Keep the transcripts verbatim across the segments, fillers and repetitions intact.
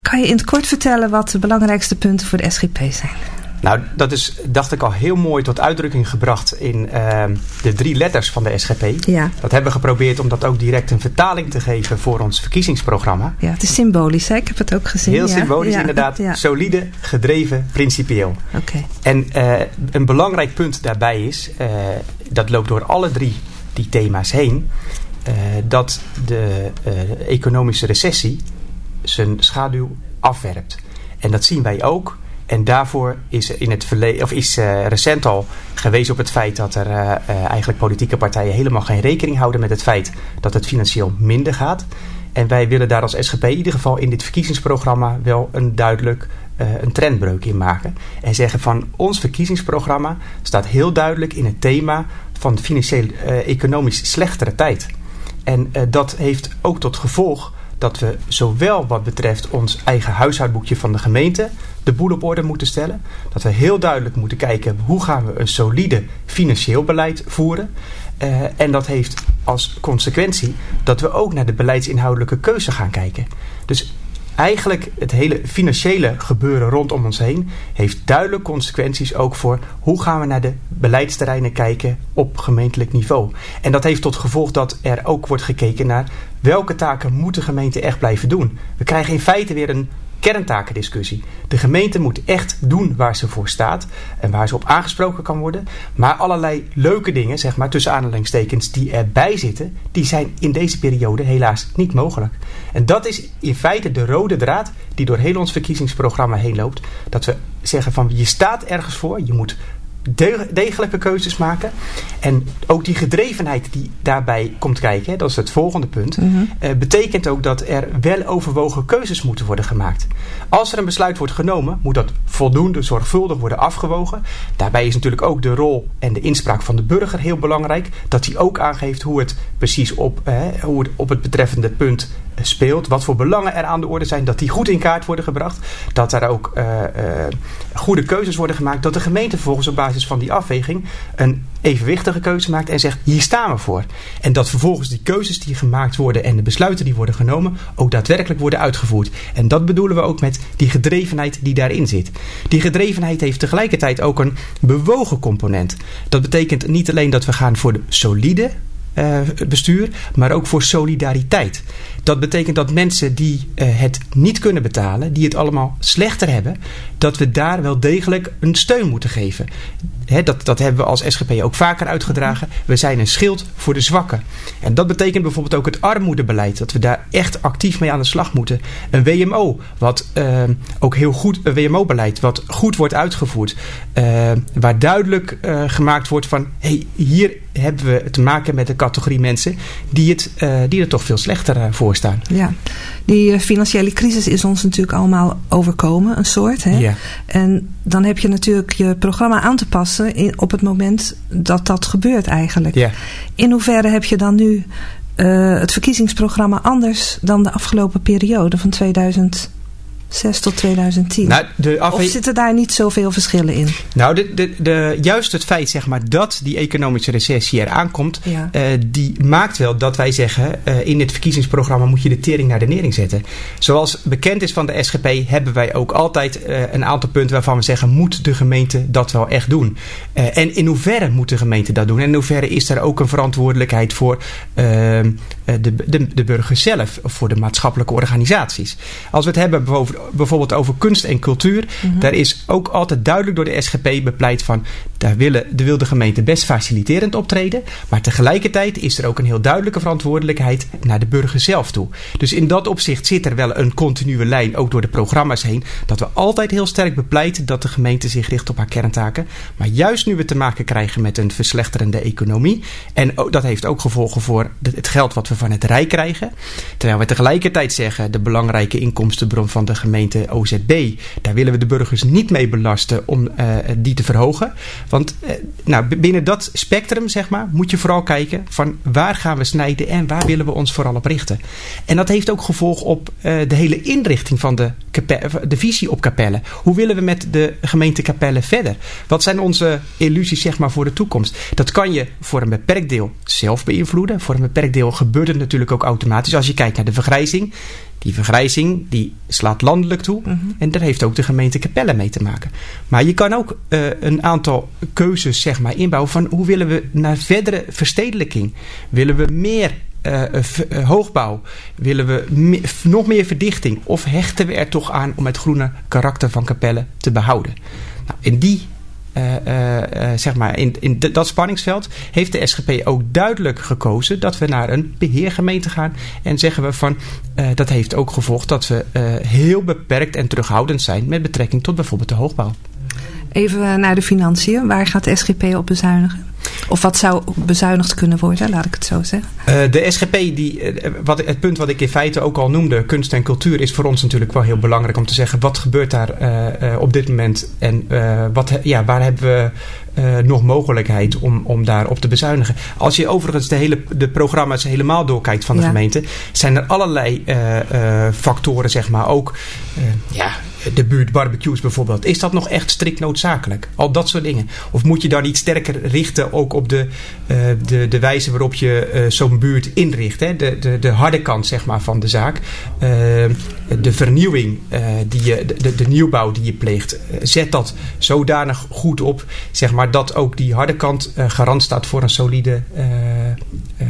Kan je in het kort vertellen wat de belangrijkste punten voor de S G P zijn? Nou, dat is, dacht ik, al heel mooi tot uitdrukking gebracht in uh, de drie letters van de S G P. Ja. Dat hebben we geprobeerd om dat ook direct een vertaling te geven voor ons verkiezingsprogramma. Ja, het is symbolisch, hè? Ik heb het ook gezien. Heel ja. symbolisch, ja. inderdaad. Ja. Solide, gedreven, principieel. Okay. En uh, een belangrijk punt daarbij is, uh, dat loopt door alle drie die thema's heen, uh, dat de uh, economische recessie zijn schaduw afwerpt. En dat zien wij ook. En daarvoor is in het verleden, of is uh, recent al gewezen op het feit dat er uh, uh, eigenlijk politieke partijen helemaal geen rekening houden met het feit dat het financieel minder gaat. En wij willen daar als S G P in ieder geval in dit verkiezingsprogramma wel een duidelijk uh, een trendbreuk in maken. En zeggen van ons verkiezingsprogramma staat heel duidelijk in het thema van de financieel uh, economisch slechtere tijd. En uh, dat heeft ook tot gevolg dat we zowel wat betreft ons eigen huishoudboekje van de gemeente de boel op orde moeten stellen. Dat we heel duidelijk moeten kijken hoe gaan we een solide financieel beleid voeren. Uh, en dat heeft als consequentie dat we ook naar de beleidsinhoudelijke keuze gaan kijken. Dus eigenlijk het hele financiële gebeuren rondom ons heen heeft duidelijk consequenties ook voor hoe gaan we naar de beleidsterreinen kijken op gemeentelijk niveau. En dat heeft tot gevolg dat er ook wordt gekeken naar welke taken moet de gemeente echt blijven doen. We krijgen in feite weer een kerntakendiscussie. De gemeente moet echt doen waar ze voor staat en waar ze op aangesproken kan worden. Maar allerlei leuke dingen, zeg maar tussen aanhalingstekens, die erbij zitten, die zijn in deze periode helaas niet mogelijk. En dat is in feite de rode draad die door heel ons verkiezingsprogramma heen loopt. Dat we zeggen van je staat ergens voor, je moet degelijke keuzes maken. En ook die gedrevenheid die daarbij komt kijken, hè, dat is het volgende punt, mm-hmm. uh, betekent ook dat er wel overwogen keuzes moeten worden gemaakt. Als er een besluit wordt genomen, moet dat voldoende zorgvuldig worden afgewogen. Daarbij is natuurlijk ook de rol en de inspraak van de burger heel belangrijk. Dat hij ook aangeeft hoe het precies op, uh, hoe het op het betreffende punt speelt. Wat voor belangen er aan de orde zijn. Dat die goed in kaart worden gebracht. Dat er ook uh, uh, goede keuzes worden gemaakt. Dat de gemeente vervolgens op basis van die afweging een evenwichtige keuze maakt en zegt hier staan we voor. En dat vervolgens die keuzes die gemaakt worden en de besluiten die worden genomen ook daadwerkelijk worden uitgevoerd. En dat bedoelen we ook met die gedrevenheid die daarin zit. Die gedrevenheid heeft tegelijkertijd ook een bewogen component. Dat betekent niet alleen dat we gaan voor de solide Uh, bestuur, maar ook voor solidariteit. Dat betekent dat mensen die uh, het niet kunnen betalen, die het allemaal slechter hebben, dat we daar wel degelijk een steun moeten geven. He, dat, dat hebben we als S G P ook vaker uitgedragen. We zijn een schild voor de zwakken. En dat betekent bijvoorbeeld ook het armoedebeleid. Dat we daar echt actief mee aan de slag moeten. Een W M O, wat uh, ook heel goed, een W M O-beleid, wat goed wordt uitgevoerd. Uh, waar duidelijk uh, gemaakt wordt van, hey, hier hebben we te maken met een categorie mensen die, het, uh, die er toch veel slechter uh, voor staan. Ja, die uh, financiële crisis is ons natuurlijk allemaal overkomen, een soort. Hè? Ja. En dan heb je natuurlijk je programma aan te passen in, op het moment dat dat gebeurt eigenlijk. Ja. In hoeverre heb je dan nu uh, het verkiezingsprogramma anders dan de afgelopen periode van tweeduizend zes tot tweeduizend tien? Nou, de afwe- of zitten daar niet zoveel verschillen in? Nou, de, de, de, juist het feit zeg maar, dat die economische recessie eraan komt, ja. uh, die maakt wel dat wij zeggen, uh, in het verkiezingsprogramma moet je de tering naar de nering zetten. Zoals bekend is van de S G P, hebben wij ook altijd uh, een aantal punten waarvan we zeggen, moet de gemeente dat wel echt doen? Uh, en in hoeverre moet de gemeente dat doen? En in hoeverre is er ook een verantwoordelijkheid voor uh, de, de, de burger zelf, of voor de maatschappelijke organisaties? Als we het hebben bijvoorbeeld bijvoorbeeld over kunst en cultuur. Mm-hmm. Daar is ook altijd duidelijk door de S G P bepleit van, daar willen, de wil de gemeente best faciliterend optreden. Maar tegelijkertijd is er ook een heel duidelijke verantwoordelijkheid naar de burger zelf toe. Dus in dat opzicht zit er wel een continue lijn, ook door de programma's heen, dat we altijd heel sterk bepleiten dat de gemeente zich richt op haar kerntaken. Maar juist nu we te maken krijgen met een verslechterende economie, en dat heeft ook gevolgen voor het geld wat we van het Rijk krijgen. Terwijl we tegelijkertijd zeggen, de belangrijke inkomstenbron van de gemeente gemeente O Z B, daar willen we de burgers niet mee belasten om uh, die te verhogen. Want uh, nou, binnen dat spectrum, zeg maar, moet je vooral kijken van waar gaan we snijden en waar willen we ons vooral op richten. En dat heeft ook gevolg op uh, de hele inrichting van de, kape- de visie op Capelle. Hoe willen we met de gemeente Capelle verder? Wat zijn onze illusies, zeg maar, voor de toekomst? Dat kan je voor een beperkt deel zelf beïnvloeden. Voor een beperkt deel gebeurt het natuurlijk ook automatisch. Als je kijkt naar de vergrijzing, Die vergrijzing die slaat landelijk toe. Mm-hmm. En daar heeft ook de gemeente Capelle mee te maken. Maar je kan ook uh, een aantal keuzes zeg maar, inbouwen van hoe willen we naar verdere verstedelijking? Willen we meer uh, v- uh, hoogbouw? Willen we me- nog meer verdichting? Of hechten we er toch aan om het groene karakter van Capelle te behouden? Nou, in die Uh, uh, uh, zeg maar in, in d- dat spanningsveld heeft de S G P ook duidelijk gekozen dat we naar een beheergemeente gaan. En zeggen we van, uh, dat heeft ook gevolgd dat we uh, heel beperkt en terughoudend zijn met betrekking tot bijvoorbeeld de hoogbouw. Even naar de financiën. Waar gaat de S G P op bezuinigen? Of wat zou bezuinigd kunnen worden, laat ik het zo zeggen. Uh, de S G P, die, uh, wat, het punt wat ik in feite ook al noemde, kunst en cultuur, is voor ons natuurlijk wel heel belangrijk om te zeggen, wat gebeurt daar uh, uh, op dit moment en uh, wat, ja, waar hebben we uh, nog mogelijkheid om, om daarop te bezuinigen. Als je overigens de, hele, de programma's helemaal doorkijkt van de ja. gemeente, zijn er allerlei uh, uh, factoren, zeg maar, ook uh, ja, de buurtbarbecues bijvoorbeeld. Is dat nog echt strikt noodzakelijk? Al dat soort dingen. Of moet je dan niet sterker richten ook op de, uh, de, de wijze waarop je uh, zo'n buurt inricht. Hè? De, de, de harde kant zeg maar, van de zaak. Uh, de vernieuwing, uh, die je, de, de nieuwbouw die je pleegt. Uh, zet dat zodanig goed op, zeg maar, dat ook die harde kant uh, garant staat voor een solide, uh, uh,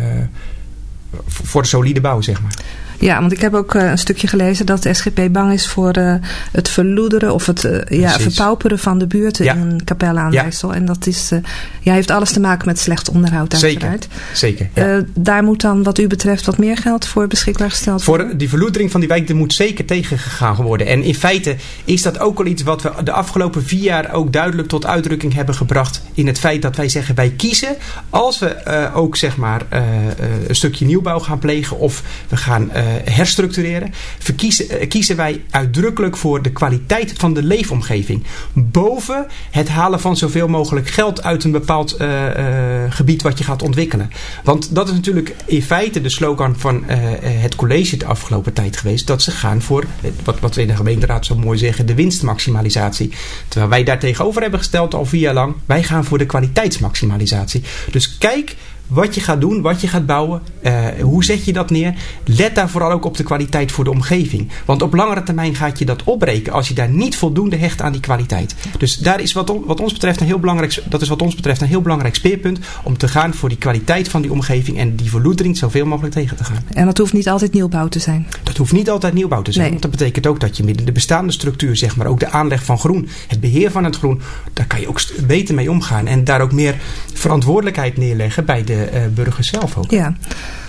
voor een solide bouw, zeg maar. Ja, want ik heb ook uh, een stukje gelezen dat de S G P bang is voor uh, het verloederen of het uh, ja, verpauperen van de buurten ja. in Capelle aan de IJssel. Ja. En dat is, uh, ja, heeft alles te maken met slecht onderhoud uiteraard. Zeker, zeker. Ja. Uh, daar moet dan wat u betreft wat meer geld voor beschikbaar gesteld worden? Voor die verloedering van die wijk, er moet zeker tegengegaan worden. En in feite is dat ook al iets wat we de afgelopen vier jaar ook duidelijk tot uitdrukking hebben gebracht in het feit dat wij zeggen, wij kiezen als we uh, ook zeg maar uh, uh, een stukje nieuwbouw gaan plegen of we gaan uh, herstructureren, verkiezen, uh, kiezen wij uitdrukkelijk voor de kwaliteit van de leefomgeving. Boven het halen van zoveel mogelijk geld uit een bepaald uh, uh, gebied wat je gaat ontwikkelen. Want dat is natuurlijk in feite de slogan van uh, het college de afgelopen tijd geweest, dat ze gaan voor, wat, wat we in de gemeenteraad zo mooi zeggen, de winstmaximalisatie. Terwijl wij daar tegenover hebben gesteld al vier jaar lang, wij gaan voor de kwaliteitsmaximalisatie. Dus kijk wat je gaat doen, wat je gaat bouwen, uh, hoe zet je dat neer. Let daar vooral ook op de kwaliteit voor de omgeving. Want op langere termijn gaat je dat opbreken als je daar niet voldoende hecht aan die kwaliteit. Dus daar is wat, wat ons betreft een heel belangrijk, dat is wat ons betreft een heel belangrijk speerpunt om te gaan voor die kwaliteit van die omgeving en die verloedering zoveel mogelijk tegen te gaan. En dat hoeft niet altijd nieuwbouw te zijn? Dat hoeft niet altijd nieuwbouw te zijn. Nee. Want dat betekent ook dat je midden de bestaande structuur, zeg maar, ook de aanleg van groen, het beheer van het groen, daar kan je ook beter mee omgaan en daar ook meer verantwoordelijkheid neerleggen bij de uh, burgers zelf ook. Ja.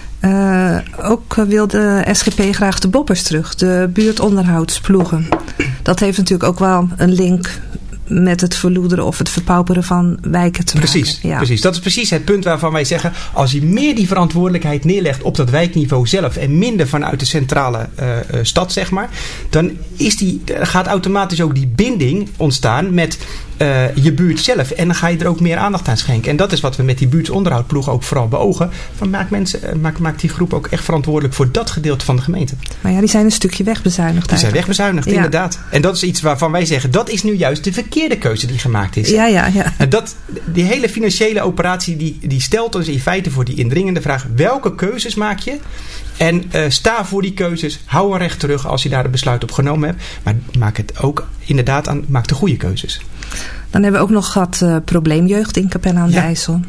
Uh, ook wil de S G P graag de boppers terug, de buurtonderhoudsploegen. Dat heeft natuurlijk ook wel een link met het verloederen of het verpauperen van wijken te maken. Precies, ja. precies. Dat is precies het punt waarvan wij zeggen, als je meer die verantwoordelijkheid neerlegt op dat wijkniveau zelf en minder vanuit de centrale uh, uh, stad, zeg maar, dan is die, gaat automatisch ook die binding ontstaan met uh, je buurt zelf. En dan ga je er ook meer aandacht aan schenken. En dat is wat we met die buurtonderhoudploeg ook vooral beogen. Van maak, mensen, maak, maak die groep ook echt verantwoordelijk voor dat gedeelte van de gemeente. Maar ja, die zijn een stukje wegbezuinigd. Die zijn wegbezuinigd, ja. Inderdaad. En dat is iets waarvan wij zeggen, dat is nu juist de verkeerde keuze die gemaakt is. Ja, ja, ja. En dat, die hele financiële operatie die, die stelt ons in feite voor die indringende vraag, welke keuzes maak je? En uh, sta voor die keuzes, hou een recht terug als je daar een besluit op genomen hebt. Maar maak het ook inderdaad aan, maak de goede keuzes. Dan hebben we ook nog wat uh, probleemjeugd in Capelle aan de ja. IJssel.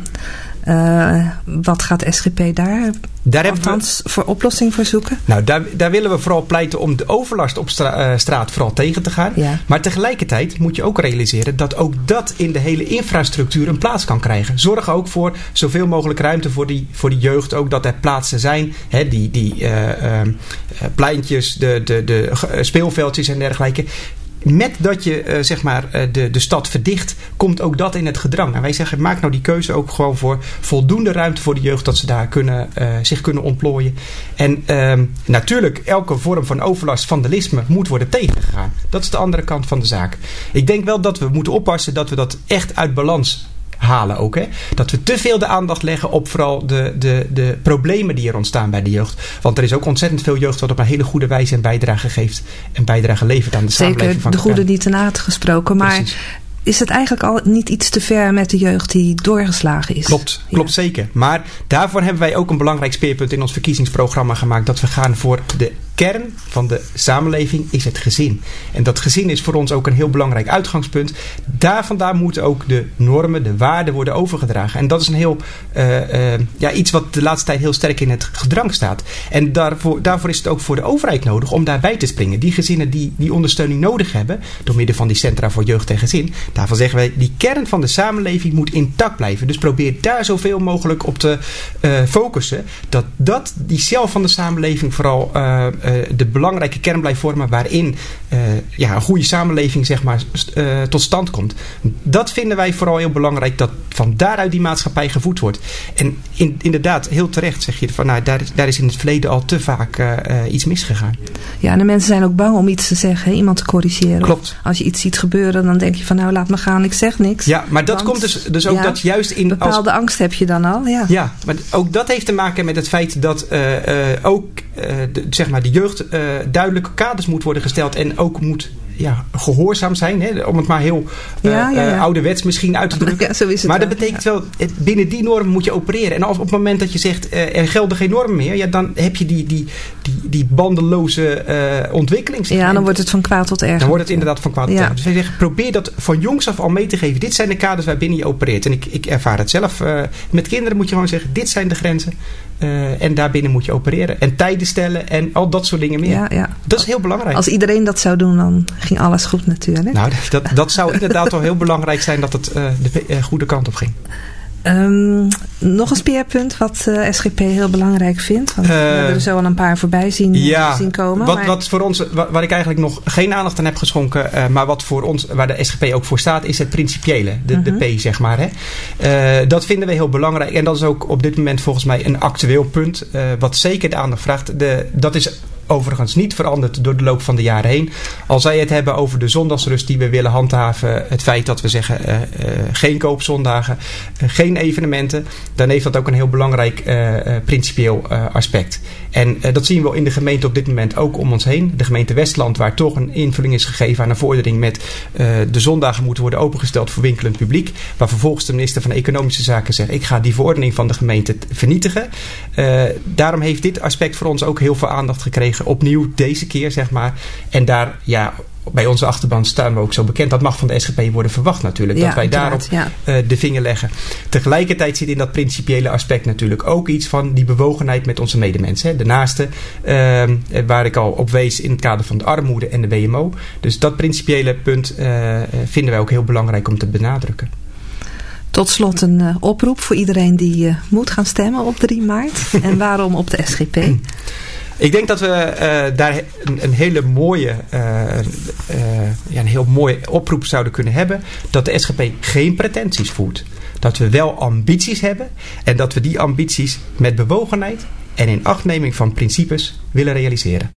Uh, wat gaat S G P daar, daar althans we, voor oplossing voor zoeken? Nou, daar, daar willen we vooral pleiten om de overlast op stra- uh, straat vooral tegen te gaan. Ja. Maar tegelijkertijd moet je ook realiseren dat ook dat in de hele infrastructuur een plaats kan krijgen. Zorg ook voor zoveel mogelijk ruimte voor die, voor die jeugd. Ook dat er plaatsen zijn, hè, die, die uh, uh, pleintjes, de, de, de speelveldjes en dergelijke. Met dat je uh, zeg maar, uh, de, de stad verdicht, komt ook dat in het gedrang. En wij zeggen, maak nou die keuze ook gewoon voor voldoende ruimte voor de jeugd, dat ze daar kunnen, uh, zich kunnen ontplooien. En uh, natuurlijk, elke vorm van overlast, vandalisme moet worden tegengegaan. Dat is de andere kant van de zaak. Ik denk wel dat we moeten oppassen dat we dat echt uit balans halen ook. Hè? Dat we te veel de aandacht leggen op vooral de, de, de problemen die er ontstaan bij de jeugd. Want er is ook ontzettend veel jeugd wat op een hele goede wijze een bijdrage geeft en bijdrage levert aan de Zeker, samenleving van de goede niet te naad gesproken. Maar precies. Is het eigenlijk al niet iets te ver met de jeugd die doorgeslagen is? Klopt, klopt ja. zeker. Maar daarvoor hebben wij ook een belangrijk speerpunt in ons verkiezingsprogramma gemaakt. Dat we gaan voor de kern van de samenleving is het gezin. En dat gezin is voor ons ook een heel belangrijk uitgangspunt. Daar vandaan moeten ook de normen, de waarden worden overgedragen. En dat is een heel, uh, uh, ja, iets wat de laatste tijd heel sterk in het gedrang staat. En daarvoor, daarvoor is het ook voor de overheid nodig om daarbij te springen. Die gezinnen die die ondersteuning nodig hebben, door middel van die Centra voor Jeugd en Gezin, daarvan zeggen wij, die kern van de samenleving moet intact blijven. Dus probeer daar zoveel mogelijk op te uh, focussen. Dat, dat die cel van de samenleving vooral uh, uh, de belangrijke kern blijft vormen waarin uh, ja, een goede samenleving zeg maar, uh, tot stand komt. Dat vinden wij vooral heel belangrijk, dat van daaruit die maatschappij gevoed wordt. En in, inderdaad, heel terecht zeg je, van, nou, daar, daar is in het verleden al te vaak uh, uh, iets misgegaan. Ja, en de mensen zijn ook bang om iets te zeggen, hè? Iemand te corrigeren. Klopt. Als je iets ziet gebeuren, dan denk je van nou, laat me gaan, ik zeg niks. Ja, maar dat Want, komt dus, dus ook ja, dat juist in... bepaalde als, angst heb je dan al, ja. Ja, maar ook dat heeft te maken met het feit dat uh, uh, ook uh, de, zeg maar de jeugd uh, duidelijke kaders moet worden gesteld en ook moet ja, gehoorzaam zijn, hè, om het maar heel uh, ja, ja, ja. Uh, ouderwets misschien uit te drukken. Ja, zo is het maar dat wel, betekent ja. wel, binnen die normen moet je opereren. En als op het moment dat je zegt, uh, er gelden geen normen meer, ja, dan heb je die, die, die, die bandeloze uh, ontwikkeling. Ja, dan wordt het van kwaad tot erger. Dan wordt het inderdaad van kwaad tot ja. erger. Dus wij zeggen, probeer dat van jongs af al mee te geven. Dit zijn de kaders waarbinnen je opereert. En ik, ik ervaar het zelf. Uh, met kinderen moet je gewoon zeggen, dit zijn de grenzen. Uh, en daarbinnen moet je opereren. En tijden stellen en al dat soort dingen meer. Ja, ja. Dat is heel belangrijk. Als iedereen dat zou doen, dan ging alles goed natuurlijk. Nou, dat, dat zou inderdaad wel heel belangrijk zijn dat het uh, de uh, goede kant op ging. Um, nog een speerpunt wat uh, S G P heel belangrijk vindt. Want uh, we hebben er zo al een paar voorbij zien, ja, zien komen. Wat, maar... wat voor ons, wat, waar ik eigenlijk nog geen aandacht aan heb geschonken, uh, maar wat voor ons, waar de S G P ook voor staat, is het principiële. De, uh-huh. de P, zeg maar. Hè. Uh, dat vinden we heel belangrijk. En dat is ook op dit moment volgens mij een actueel punt. Uh, wat zeker de aandacht vraagt. De, dat is overigens niet veranderd door de loop van de jaren heen. Al zij het hebben over de zondagsrust die we willen handhaven. Het feit dat we zeggen uh, uh, geen koopzondagen, uh, geen evenementen. Dan heeft dat ook een heel belangrijk uh, uh, principieel uh, aspect. En uh, dat zien we in de gemeente op dit moment ook om ons heen. De gemeente Westland, waar toch een invulling is gegeven aan een vordering met uh, de zondagen moeten worden opengesteld voor winkelend publiek. Waar vervolgens de minister van Economische Zaken zegt, ik ga die verordening van de gemeente vernietigen. Uh, daarom heeft dit aspect voor ons ook heel veel aandacht gekregen. Opnieuw deze keer, zeg maar. En daar, ja, bij onze achterban staan we ook zo bekend. Dat mag van de S G P worden verwacht natuurlijk. Ja, dat wij daarop ja. uh, de vinger leggen. Tegelijkertijd zit in dat principiële aspect natuurlijk ook iets van die bewogenheid met onze medemensen. Hè. De naaste, uh, waar ik al op wees in het kader van de armoede en de W M O. Dus dat principiële punt uh, vinden wij ook heel belangrijk om te benadrukken. Tot slot een uh, oproep voor iedereen die uh, moet gaan stemmen op drie maart. En waarom op de S G P? Ik denk dat we uh, daar een, een hele mooie, uh, uh, ja, een heel mooie oproep zouden kunnen hebben. Dat de S G P geen pretenties voert. Dat we wel ambities hebben. En dat we die ambities met bewogenheid en in achtneming van principes willen realiseren.